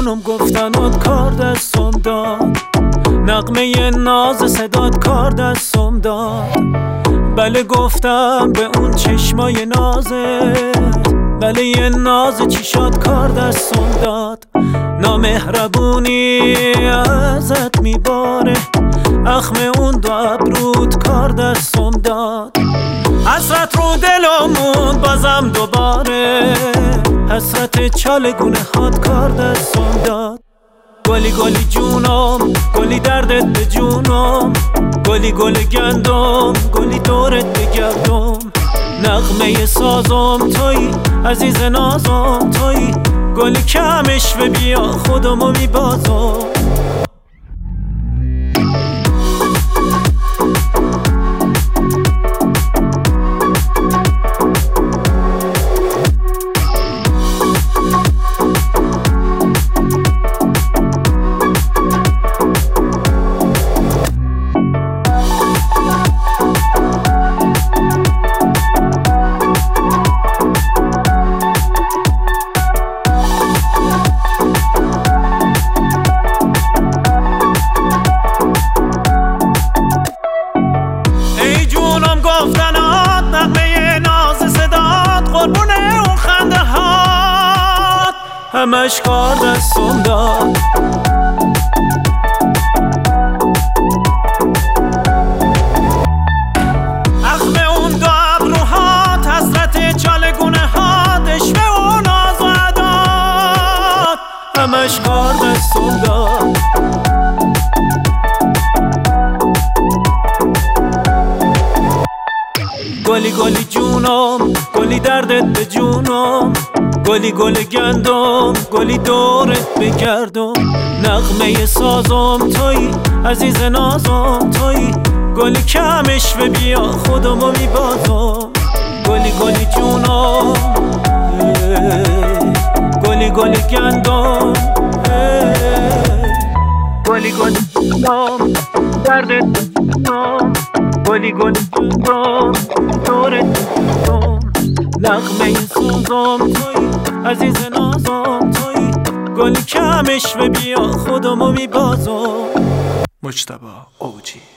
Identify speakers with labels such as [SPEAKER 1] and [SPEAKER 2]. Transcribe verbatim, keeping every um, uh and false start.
[SPEAKER 1] جونم گفتنات کار دستم داد، نغمه ناز صدات کار دستم داد. بله گفتم به اون چشمای نازت، بله یه ناز چیشات کار دستم داد. نامهربونی ازت میباره، اخم اون دو ابرود کار دستم داد. حسرت رو دلمون بازم دوباره، حسرت چالگونه هات کار دستم داد. گلی گلی جونم، گلی دردت به جونم، گلی گلی گندم، گلی دورت بگردم. نغمه سازم تویی، عزیز نازم تویی، گلی کمش و بیا خودمو میبازم. گفتنات نغمه ناز صدات، قربونه اون خنده هات همش کار دستم داد. اخم اون دو ابروهات، حسرت چالگونه هات، اشوه و ناز و عدات همش کار دستم داد. گلی گلی جونم، گلی دردت به جونم، گلی گلی گندم، گلی دورت بگردم. نغمه سازم تویی، عزیز نازم تویی، گلی کمش و بیا خودمو میبازم. گلی گلی جونم، گلی گلی گندم، گلی گلی جونم، دردت به جونم، گلی گلی گندم، دورت بگردم. نغمه سازم تویی، عزیز نازم تویی، گلی کمش و بیا خودمو میبازم. مجتبی اوجی.